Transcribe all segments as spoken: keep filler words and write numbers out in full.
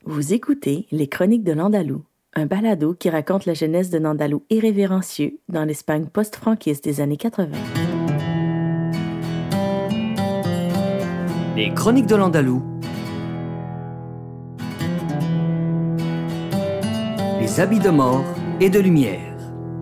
Vous écoutez Les Chroniques de l'Andalou, un balado qui raconte la jeunesse d'un Andalou irrévérencieux dans l'Espagne post-franquiste des années quatre-vingts. Les Chroniques de l'Andalou. Les habits de mort et de lumière.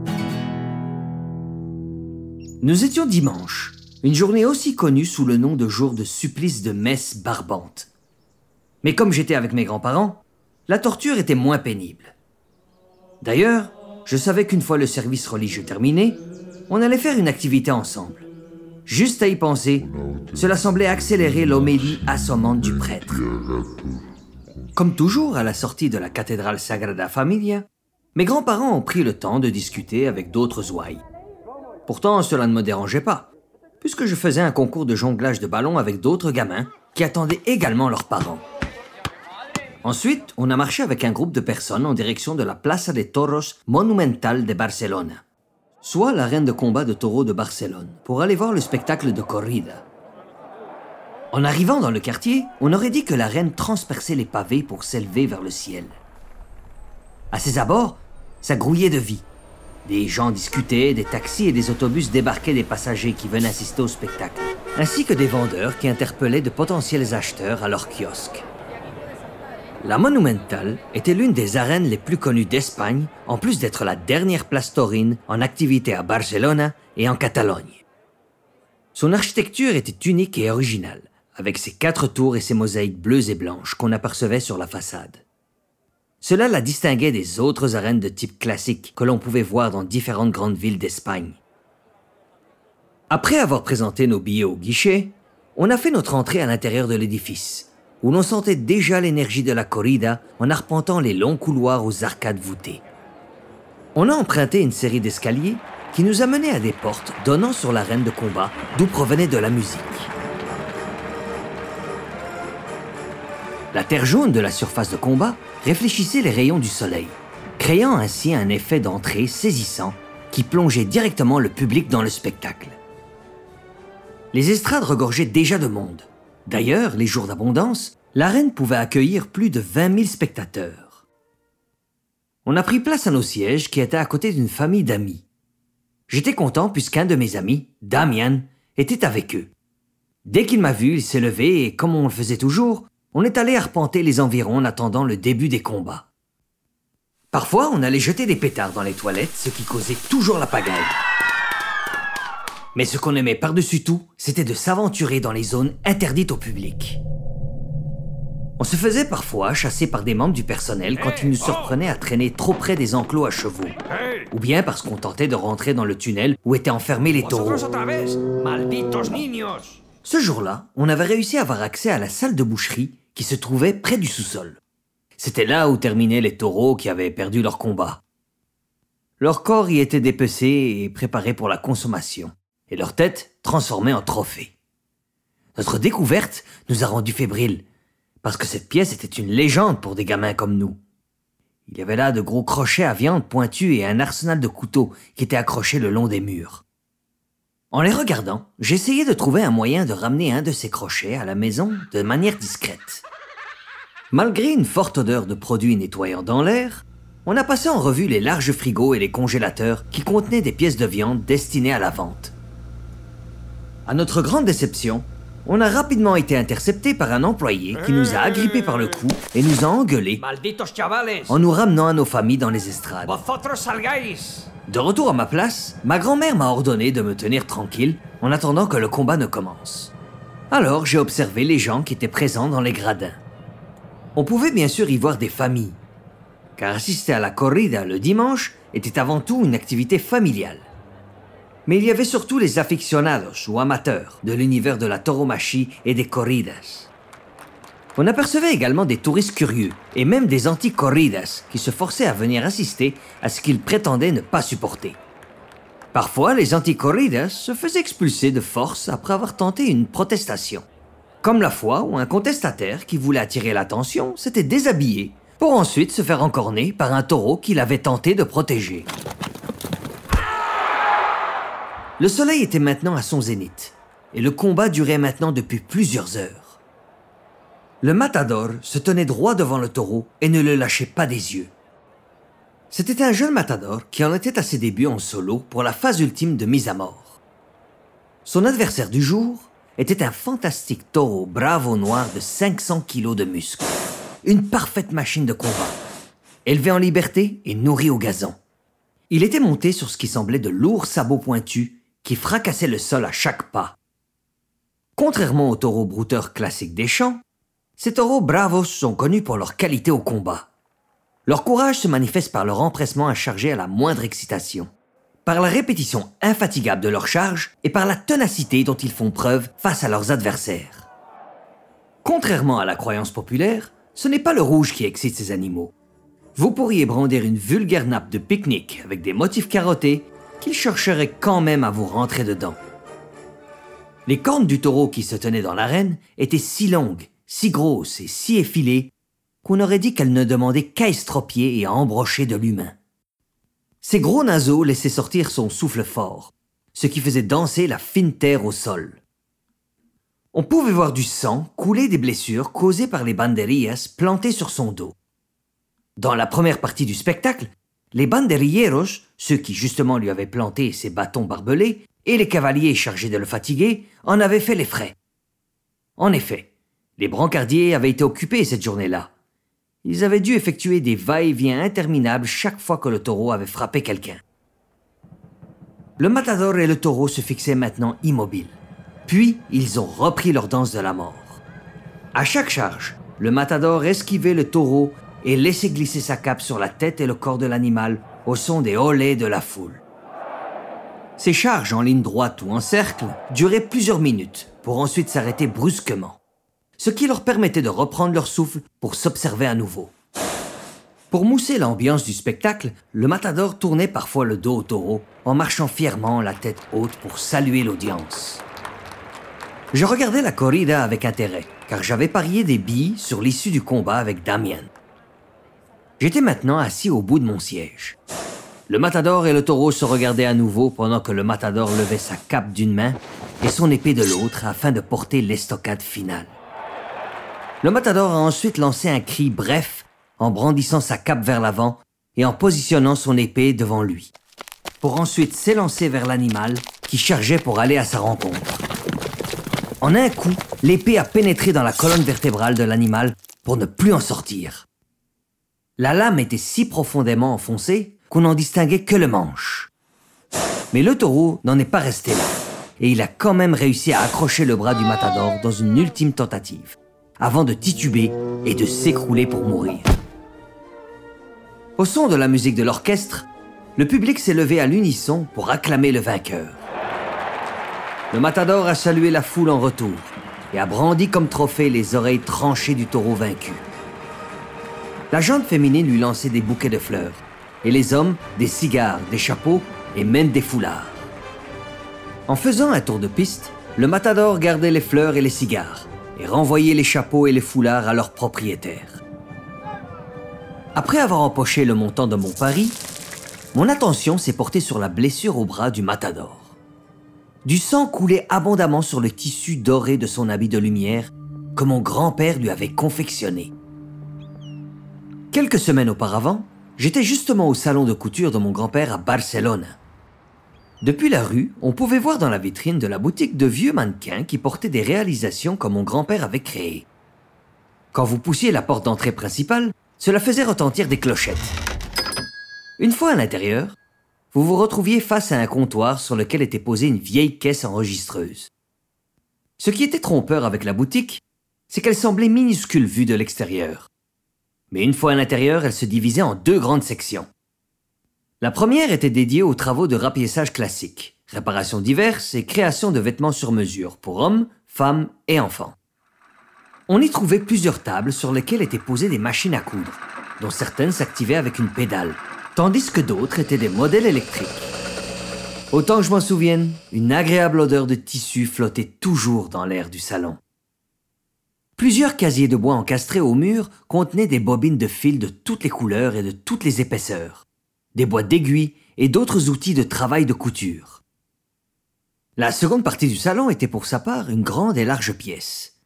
Nous étions dimanche, une journée aussi connue sous le nom de jour de supplice de messe barbante. Mais comme j'étais avec mes grands-parents, la torture était moins pénible. D'ailleurs, je savais qu'une fois le service religieux terminé, on allait faire une activité ensemble. Juste à y penser, cela semblait accélérer l'homélie assommante du prêtre. Comme toujours à la sortie de la cathédrale Sagrada Familia, mes grands-parents ont pris le temps de discuter avec d'autres ouailles. Pourtant, cela ne me dérangeait pas, puisque je faisais un concours de jonglage de ballons avec d'autres gamins qui attendaient également leurs parents. Ensuite, on a marché avec un groupe de personnes en direction de la Plaza de Toros Monumental de Barcelona, soit l'arène de combat de taureaux de Barcelone, pour aller voir le spectacle de corrida. En arrivant dans le quartier, on aurait dit que l'arène transperçait les pavés pour s'élever vers le ciel. À ses abords, ça grouillait de vie. Des gens discutaient, des taxis et des autobus débarquaient des passagers qui venaient assister au spectacle, ainsi que des vendeurs qui interpellaient de potentiels acheteurs à leur kiosque. La Monumental était l'une des arènes les plus connues d'Espagne, en plus d'être la dernière place taurine en activité à Barcelone et en Catalogne. Son architecture était unique et originale, avec ses quatre tours et ses mosaïques bleues et blanches qu'on apercevait sur la façade. Cela la distinguait des autres arènes de type classique que l'on pouvait voir dans différentes grandes villes d'Espagne. Après avoir présenté nos billets au guichet, on a fait notre entrée à l'intérieur de l'édifice, où l'on sentait déjà l'énergie de la corrida en arpentant les longs couloirs aux arcades voûtées. On a emprunté une série d'escaliers qui nous amenaient à des portes donnant sur l'arène de combat d'où provenait de la musique. La terre jaune de la surface de combat réfléchissait les rayons du soleil, créant ainsi un effet d'entrée saisissant qui plongeait directement le public dans le spectacle. Les estrades regorgeaient déjà de monde. D'ailleurs, les jours d'abondance, l'arène pouvait accueillir plus de vingt mille spectateurs. On a pris place à nos sièges qui étaient à côté d'une famille d'amis. J'étais content puisqu'un de mes amis, Damian, était avec eux. Dès qu'il m'a vu, il s'est levé et, comme on le faisait toujours, on est allé arpenter les environs en attendant le début des combats. Parfois, on allait jeter des pétards dans les toilettes, ce qui causait toujours la pagaille. Mais ce qu'on aimait par-dessus tout, c'était de s'aventurer dans les zones interdites au public. On se faisait parfois chasser par des membres du personnel quand ils nous surprenaient à traîner trop près des enclos à chevaux, ou bien parce qu'on tentait de rentrer dans le tunnel où étaient enfermés les taureaux. Ce jour-là, on avait réussi à avoir accès à la salle de boucherie qui se trouvait près du sous-sol. C'était là où terminaient les taureaux qui avaient perdu leur combat. Leur corps y était dépecé et préparé pour la consommation, et leur tête transformée en trophée. Notre découverte nous a rendus fébriles, parce que cette pièce était une légende pour des gamins comme nous. Il y avait là de gros crochets à viande pointus et un arsenal de couteaux qui étaient accrochés le long des murs. En les regardant, j'essayais de trouver un moyen de ramener un de ces crochets à la maison de manière discrète. Malgré une forte odeur de produits nettoyants dans l'air, on a passé en revue les larges frigos et les congélateurs qui contenaient des pièces de viande destinées à la vente. À notre grande déception, on a rapidement été intercepté par un employé qui nous a agrippés par le cou et nous a engueulés en nous ramenant à nos familles dans les estrades. De retour à ma place, ma grand-mère m'a ordonné de me tenir tranquille en attendant que le combat ne commence. Alors j'ai observé les gens qui étaient présents dans les gradins. On pouvait bien sûr y voir des familles, car assister à la corrida le dimanche était avant tout une activité familiale. Mais il y avait surtout les aficionados ou amateurs de l'univers de la tauromachie et des corridas. On apercevait également des touristes curieux et même des anti-corridas qui se forçaient à venir assister à ce qu'ils prétendaient ne pas supporter. Parfois, les anti-corridas se faisaient expulser de force après avoir tenté une protestation. Comme la fois où un contestataire qui voulait attirer l'attention s'était déshabillé pour ensuite se faire encorner par un taureau qu'il avait tenté de protéger. Le soleil était maintenant à son zénith et le combat durait maintenant depuis plusieurs heures. Le matador se tenait droit devant le taureau et ne le lâchait pas des yeux. C'était un jeune matador qui en était à ses débuts en solo pour la phase ultime de mise à mort. Son adversaire du jour était un fantastique taureau bravo noir de cinq cents kilos de muscles. Une parfaite machine de combat, élevé en liberté et nourri au gazon. Il était monté sur ce qui semblait de lourds sabots pointus qui fracassaient le sol à chaque pas. Contrairement aux taureaux brouteurs classiques des champs, ces taureaux bravos sont connus pour leur qualité au combat. Leur courage se manifeste par leur empressement à charger à la moindre excitation, par la répétition infatigable de leurs charges et par la ténacité dont ils font preuve face à leurs adversaires. Contrairement à la croyance populaire, ce n'est pas le rouge qui excite ces animaux. Vous pourriez brandir une vulgaire nappe de pique-nique avec des motifs carottés qu'ils chercheraient quand même à vous rentrer dedans. Les cornes du taureau qui se tenait dans l'arène étaient si longues, si grosses et si effilées qu'on aurait dit qu'elles ne demandaient qu'à estropier et à embrocher de l'humain. Ses gros naseaux laissaient sortir son souffle fort, ce qui faisait danser la fine terre au sol. On pouvait voir du sang couler des blessures causées par les banderillas plantées sur son dos. Dans la première partie du spectacle, les banderilleros, ceux qui justement lui avaient planté ses bâtons barbelés, et les cavaliers chargés de le fatiguer, en avaient fait les frais. En effet, les brancardiers avaient été occupés cette journée-là. Ils avaient dû effectuer des va-et-vient interminables chaque fois que le taureau avait frappé quelqu'un. Le matador et le taureau se fixaient maintenant immobiles. Puis, ils ont repris leur danse de la mort. À chaque charge, le matador esquivait le taureau et laissait glisser sa cape sur la tête et le corps de l'animal au son des olés de la foule. Ces charges en ligne droite ou en cercle duraient plusieurs minutes pour ensuite s'arrêter brusquement, ce qui leur permettait de reprendre leur souffle pour s'observer à nouveau. Pour mousser l'ambiance du spectacle, le matador tournait parfois le dos au taureau en marchant fièrement la tête haute pour saluer l'audience. Je regardais la corrida avec intérêt, car j'avais parié des billes sur l'issue du combat avec Damian. J'étais maintenant assis au bout de mon siège. Le matador et le taureau se regardaient à nouveau pendant que le matador levait sa cape d'une main et son épée de l'autre afin de porter l'estocade finale. Le matador a ensuite lancé un cri bref en brandissant sa cape vers l'avant et en positionnant son épée devant lui, pour ensuite s'élancer vers l'animal qui chargeait pour aller à sa rencontre. En un coup, l'épée a pénétré dans la colonne vertébrale de l'animal pour ne plus en sortir. La lame était si profondément enfoncée qu'on n'en distinguait que le manche. Mais le taureau n'en est pas resté là, et il a quand même réussi à accrocher le bras du matador dans une ultime tentative, avant de tituber et de s'écrouler pour mourir. Au son de la musique de l'orchestre, le public s'est levé à l'unisson pour acclamer le vainqueur. Le matador a salué la foule en retour et a brandi comme trophée les oreilles tranchées du taureau vaincu. La gente féminine lui lançait des bouquets de fleurs, et les hommes des cigares, des chapeaux et même des foulards. En faisant un tour de piste, le matador gardait les fleurs et les cigares et renvoyait les chapeaux et les foulards à leurs propriétaires. Après avoir empoché le montant de mon pari, mon attention s'est portée sur la blessure au bras du matador. Du sang coulait abondamment sur le tissu doré de son habit de lumière que mon grand-père lui avait confectionné. Quelques semaines auparavant, j'étais justement au salon de couture de mon grand-père à Barcelone. Depuis la rue, on pouvait voir dans la vitrine de la boutique de vieux mannequins qui portaient des réalisations que mon grand-père avait créées. Quand vous poussiez la porte d'entrée principale, cela faisait retentir des clochettes. Une fois à l'intérieur, vous vous retrouviez face à un comptoir sur lequel était posée une vieille caisse enregistreuse. Ce qui était trompeur avec la boutique, c'est qu'elle semblait minuscule vue de l'extérieur. Mais une fois à l'intérieur, elle se divisait en deux grandes sections. La première était dédiée aux travaux de rapiessage classiques, réparations diverses et création de vêtements sur mesure pour hommes, femmes et enfants. On y trouvait plusieurs tables sur lesquelles étaient posées des machines à coudre, dont certaines s'activaient avec une pédale, tandis que d'autres étaient des modèles électriques. Autant que je m'en souvienne, une agréable odeur de tissu flottait toujours dans l'air du salon. Plusieurs casiers de bois encastrés au mur contenaient des bobines de fil de toutes les couleurs et de toutes les épaisseurs, des boîtes d'aiguilles et d'autres outils de travail de couture. La seconde partie du salon était pour sa part une grande et large pièce.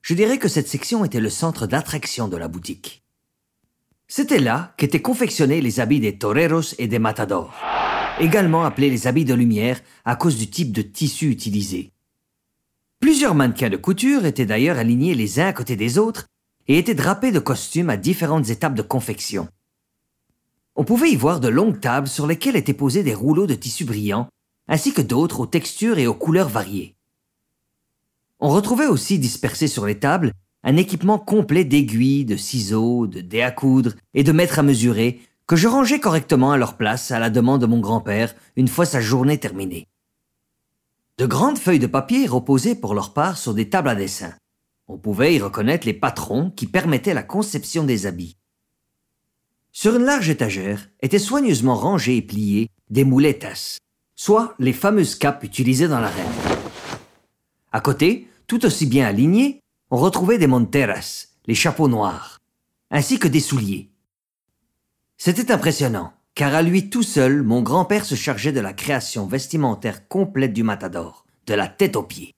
je dirais que cette section était le centre d'attraction de la boutique. C'était là qu'étaient confectionnés les habits des toreros et des matadors, également appelés les habits de lumière à cause du type de tissu utilisé. Plusieurs mannequins de couture étaient d'ailleurs alignés les uns à côté des autres et étaient drapés de costumes à différentes étapes de confection. On pouvait y voir de longues tables sur lesquelles étaient posés des rouleaux de tissu brillants, ainsi que d'autres aux textures et aux couleurs variées. On retrouvait aussi dispersés sur les tables un équipement complet d'aiguilles, de ciseaux, de dés à coudre et de mètres à mesurer que je rangeais correctement à leur place à la demande de mon grand-père une fois sa journée terminée. De grandes feuilles de papier reposaient pour leur part sur des tables à dessin. On pouvait y reconnaître les patrons qui permettaient la conception des habits. Sur une large étagère étaient soigneusement rangés et pliés des muletas, soit les fameuses capes utilisées dans l'arène. À côté, tout aussi bien alignés, on retrouvait des monteras, les chapeaux noirs, ainsi que des souliers. C'était impressionnant, car à lui tout seul, mon grand-père se chargeait de la création vestimentaire complète du matador, de la tête aux pieds.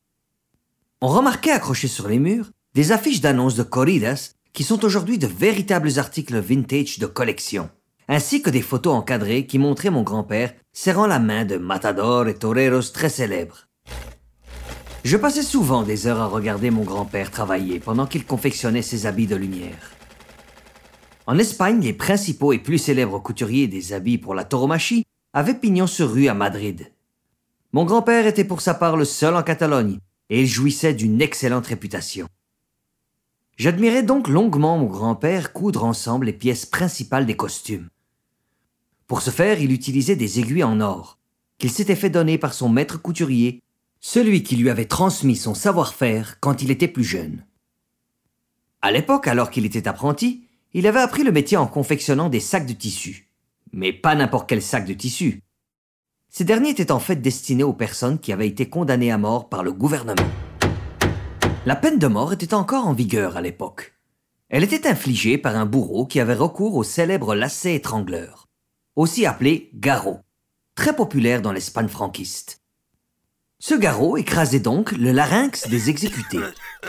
On remarquait accrochées sur les murs des affiches d'annonces de corridas qui sont aujourd'hui de véritables articles vintage de collection, ainsi que des photos encadrées qui montraient mon grand-père serrant la main de matadors et toreros très célèbres. Je passais souvent des heures à regarder mon grand-père travailler pendant qu'il confectionnait ses habits de lumière. En Espagne, les principaux et plus célèbres couturiers des habits pour la tauromachie avaient pignon sur rue à Madrid. Mon grand-père était pour sa part le seul en Catalogne et il jouissait d'une excellente réputation. J'admirais donc longuement mon grand-père coudre ensemble les pièces principales des costumes. Pour ce faire, il utilisait des aiguilles en or, qu'il s'était fait donner par son maître couturier, celui qui lui avait transmis son savoir-faire quand il était plus jeune. À l'époque, alors qu'il était apprenti, il avait appris le métier en confectionnant des sacs de tissu. Mais pas n'importe quel sac de tissu. Ces derniers étaient en fait destinés aux personnes qui avaient été condamnées à mort par le gouvernement. La peine de mort était encore en vigueur à l'époque. Elle était infligée par un bourreau qui avait recours au célèbre lacet étrangleur, aussi appelé garrot, très populaire dans l'Espagne franquiste. Ce garrot écrasait donc le larynx des exécutés.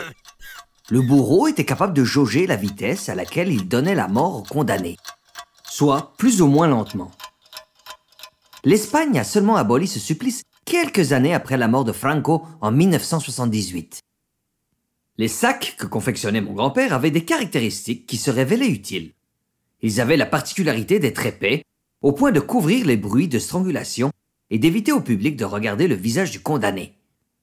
Le bourreau était capable de jauger la vitesse à laquelle il donnait la mort aux condamnés, soit plus ou moins lentement. L'Espagne a seulement aboli ce supplice quelques années après la mort de Franco en mille neuf cent soixante-dix-huit. Les sacs que confectionnait mon grand-père avaient des caractéristiques qui se révélaient utiles. Ils avaient la particularité d'être épais, au point de couvrir les bruits de strangulation et d'éviter au public de regarder le visage du condamné.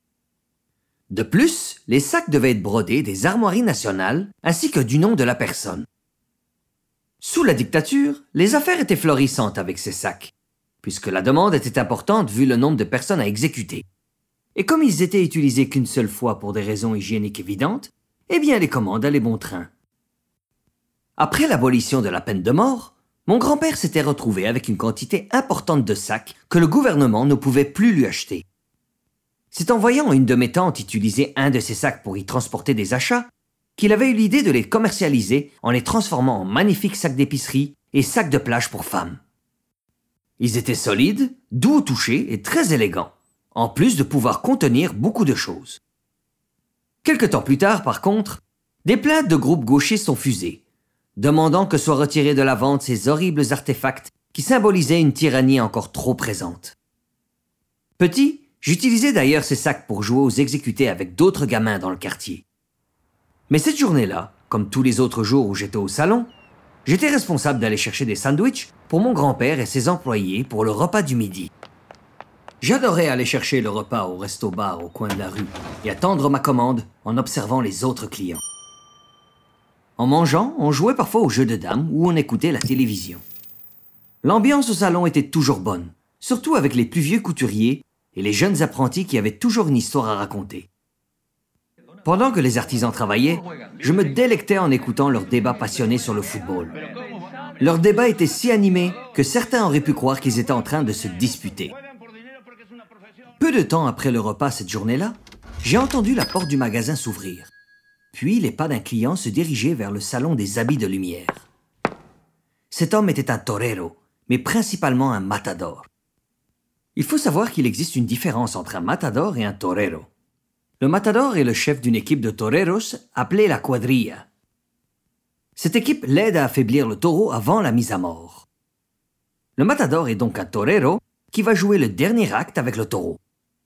De plus, les sacs devaient être brodés des armoiries nationales ainsi que du nom de la personne. Sous la dictature, les affaires étaient florissantes avec ces sacs, puisque la demande était importante vu le nombre de personnes à exécuter. Et comme ils étaient utilisés qu'une seule fois pour des raisons hygiéniques évidentes, eh bien les commandes allaient bon train. Après l'abolition de la peine de mort, mon grand-père s'était retrouvé avec une quantité importante de sacs que le gouvernement ne pouvait plus lui acheter. C'est en voyant une de mes tantes utiliser un de ces sacs pour y transporter des achats qu'il avait eu l'idée de les commercialiser en les transformant en magnifiques sacs d'épicerie et sacs de plage pour femmes. Ils étaient solides, doux au toucher et très élégants, en plus de pouvoir contenir beaucoup de choses. Quelque temps plus tard, par contre, des plaintes de groupes gauchistes sont fusées, demandant que soient retirés de la vente ces horribles artefacts qui symbolisaient une tyrannie encore trop présente. Petit, j'utilisais d'ailleurs ces sacs pour jouer aux exécutés avec d'autres gamins dans le quartier. Mais cette journée-là, comme tous les autres jours où j'étais au salon, j'étais responsable d'aller chercher des sandwichs pour mon grand-père et ses employés pour le repas du midi. J'adorais aller chercher le repas au resto-bar au coin de la rue et attendre ma commande en observant les autres clients. En mangeant, on jouait parfois aux jeux de dames ou on écoutait la télévision. L'ambiance au salon était toujours bonne, surtout avec les plus vieux couturiers et les jeunes apprentis qui avaient toujours une histoire à raconter. Pendant que les artisans travaillaient, je me délectais en écoutant leurs débats passionnés sur le football. Leurs débats étaient si animés que certains auraient pu croire qu'ils étaient en train de se disputer. Peu de temps après le repas cette journée-là, j'ai entendu la porte du magasin s'ouvrir. Puis les pas d'un client se dirigeaient vers le salon des habits de lumière. Cet homme était un torero, mais principalement un matador. Il faut savoir qu'il existe une différence entre un matador et un torero. Le matador est le chef d'une équipe de toreros appelée la cuadrilla. Cette équipe l'aide à affaiblir le taureau avant la mise à mort. Le matador est donc un torero qui va jouer le dernier acte avec le taureau.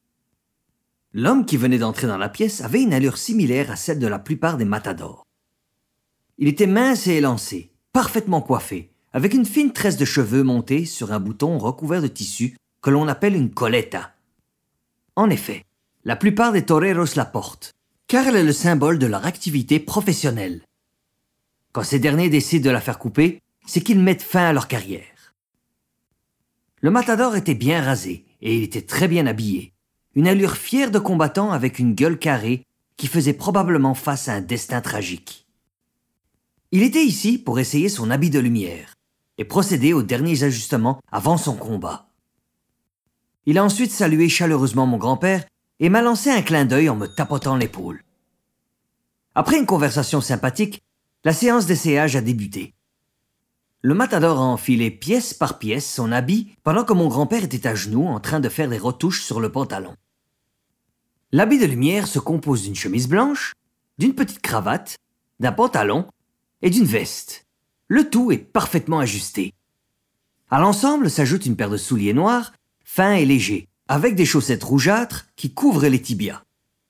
L'homme qui venait d'entrer dans la pièce avait une allure similaire à celle de la plupart des matadors. Il était mince et élancé, parfaitement coiffé, avec une fine tresse de cheveux montée sur un bouton recouvert de tissu que l'on appelle une coleta. En effet, la plupart des toreros la portent, car elle est le symbole de leur activité professionnelle. Quand ces derniers décident de la faire couper, c'est qu'ils mettent fin à leur carrière. Le matador était bien rasé et il était très bien habillé, une allure fière de combattant avec une gueule carrée qui faisait probablement face à un destin tragique. Il était ici pour essayer son habit de lumière et procéder aux derniers ajustements avant son combat. Il a ensuite salué chaleureusement mon grand-père et m'a lancé un clin d'œil en me tapotant l'épaule. Après une conversation sympathique, la séance d'essayage a débuté. Le matador a enfilé pièce par pièce son habit pendant que mon grand-père était à genoux en train de faire des retouches sur le pantalon. L'habit de lumière se compose d'une chemise blanche, d'une petite cravate, d'un pantalon et d'une veste. Le tout est parfaitement ajusté. À l'ensemble s'ajoute une paire de souliers noirs, fins et légers, avec des chaussettes rougeâtres qui couvrent les tibias.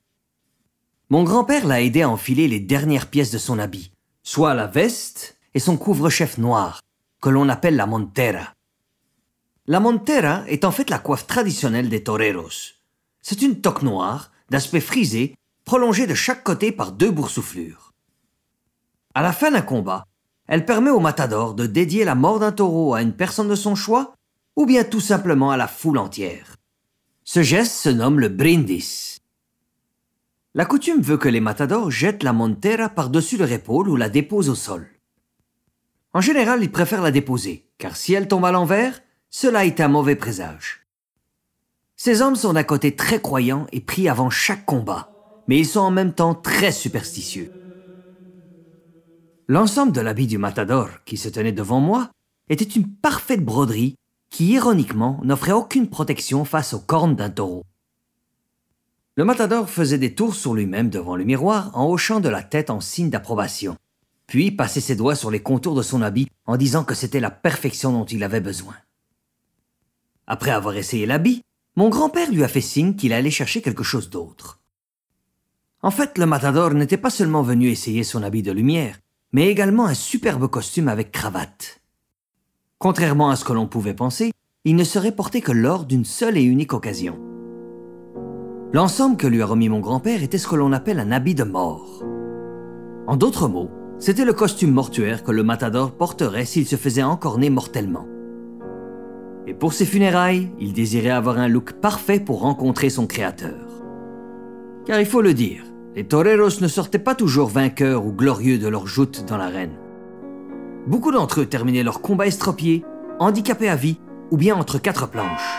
Mon grand-père l'a aidé à enfiler les dernières pièces de son habit, soit la veste et son couvre-chef noir, que l'on appelle la montera. La montera est en fait la coiffe traditionnelle des toreros. C'est une toque noire, d'aspect frisé, prolongée de chaque côté par deux boursouflures. À la fin d'un combat, elle permet au matador de dédier la mort d'un taureau à une personne de son choix, ou bien tout simplement à la foule entière. Ce geste se nomme le brindis. La coutume veut que les matadors jettent la montera par-dessus leur épaule ou la déposent au sol. En général, ils préfèrent la déposer, car si elle tombe à l'envers, cela est un mauvais présage. Ces hommes sont d'un côté très croyants et prient avant chaque combat, mais ils sont en même temps très superstitieux. L'ensemble de l'habit du matador qui se tenait devant moi était une parfaite broderie qui, ironiquement, n'offrait aucune protection face aux cornes d'un taureau. Le matador faisait des tours sur lui-même devant le miroir en hochant de la tête en signe d'approbation, puis passait ses doigts sur les contours de son habit en disant que c'était la perfection dont il avait besoin. Après avoir essayé l'habit, mon grand-père lui a fait signe qu'il allait chercher quelque chose d'autre. En fait, le matador n'était pas seulement venu essayer son habit de lumière, mais également un superbe costume avec cravate. Contrairement à ce que l'on pouvait penser, il ne serait porté que lors d'une seule et unique occasion. L'ensemble que lui a remis mon grand-père était ce que l'on appelle un habit de mort. En d'autres mots, c'était le costume mortuaire que le matador porterait s'il se faisait encorner mortellement. Et pour ses funérailles, il désirait avoir un look parfait pour rencontrer son créateur. Car il faut le dire, les toreros ne sortaient pas toujours vainqueurs ou glorieux de leur joute dans l'arène. Beaucoup d'entre eux terminaient leur combat estropiés, handicapés à vie ou bien entre quatre planches.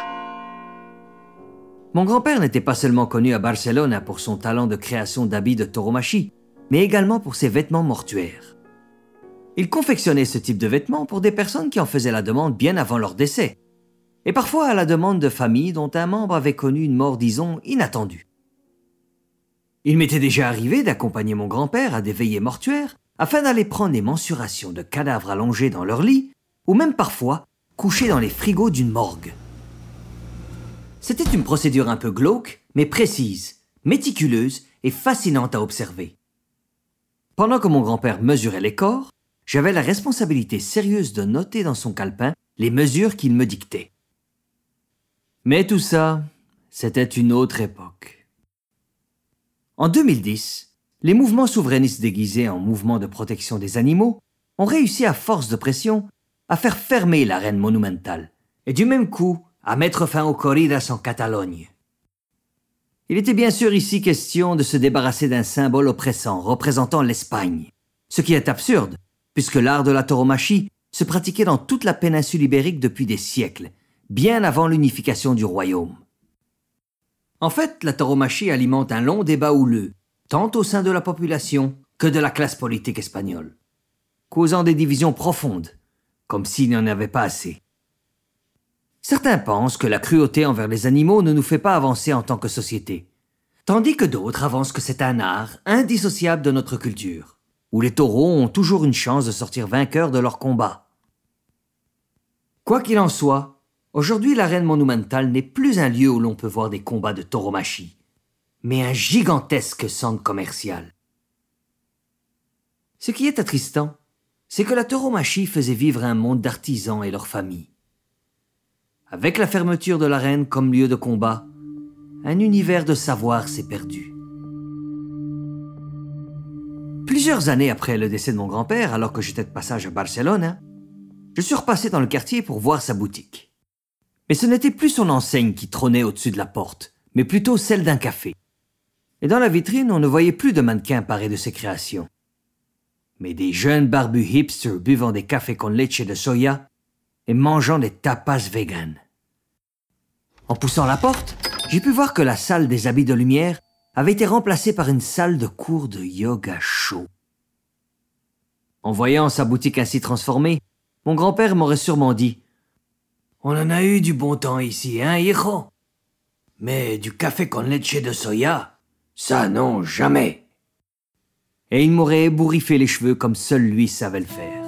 Mon grand-père n'était pas seulement connu à Barcelone pour son talent de création d'habits de tauromachie, mais également pour ses vêtements mortuaires. Il confectionnait ce type de vêtements pour des personnes qui en faisaient la demande bien avant leur décès, et parfois à la demande de familles dont un membre avait connu une mort, disons, inattendue. Il m'était déjà arrivé d'accompagner mon grand-père à des veillées mortuaires afin d'aller prendre des mensurations de cadavres allongés dans leur lit, ou même parfois couchés dans les frigos d'une morgue. C'était une procédure un peu glauque, mais précise, méticuleuse et fascinante à observer. Pendant que mon grand-père mesurait les corps, j'avais la responsabilité sérieuse de noter dans son calepin les mesures qu'il me dictait. Mais tout ça, c'était une autre époque. En deux mille dix, les mouvements souverainistes déguisés en mouvements de protection des animaux ont réussi à force de pression à faire fermer l'arène monumentale et du même coup à mettre fin aux corridas en Catalogne. Il était bien sûr ici question de se débarrasser d'un symbole oppressant représentant l'Espagne, ce qui est absurde puisque l'art de la tauromachie se pratiquait dans toute la péninsule ibérique depuis des siècles, bien avant l'unification du royaume. En fait, la tauromachie alimente un long débat houleux, tant au sein de la population que de la classe politique espagnole, causant des divisions profondes, comme s'il n'y en avait pas assez. Certains pensent que la cruauté envers les animaux ne nous fait pas avancer en tant que société, Tandis que d'autres avancent que c'est un art indissociable de notre culture, où les taureaux ont toujours une chance de sortir vainqueurs de leur combat. Quoi qu'il en soit, aujourd'hui l'arène monumentale n'est plus un lieu où l'on peut voir des combats de tauromachie, mais un gigantesque centre commercial. Ce qui est attristant, c'est que la tauromachie faisait vivre un monde d'artisans et leurs familles. Avec la fermeture de l'arène comme lieu de combat, un univers de savoir s'est perdu. Plusieurs années après le décès de mon grand-père, alors que j'étais de passage à Barcelone, je suis repassé dans le quartier pour voir sa boutique. Mais ce n'était plus son enseigne qui trônait au-dessus de la porte, mais plutôt celle d'un café. Et dans la vitrine, on ne voyait plus de mannequins parés de ses créations, mais des jeunes barbus hipsters buvant des cafés con leche de soya et mangeant des tapas véganes. En poussant la porte, j'ai pu voir que la salle des habits de lumière avait été remplacée par une salle de cours de yoga chaud. En voyant sa boutique ainsi transformée, mon grand-père m'aurait sûrement dit « On en a eu du bon temps ici, hein, hijo? Mais du café con leche de soya, ça non, jamais !» Et il m'aurait ébouriffé les cheveux comme seul lui savait le faire.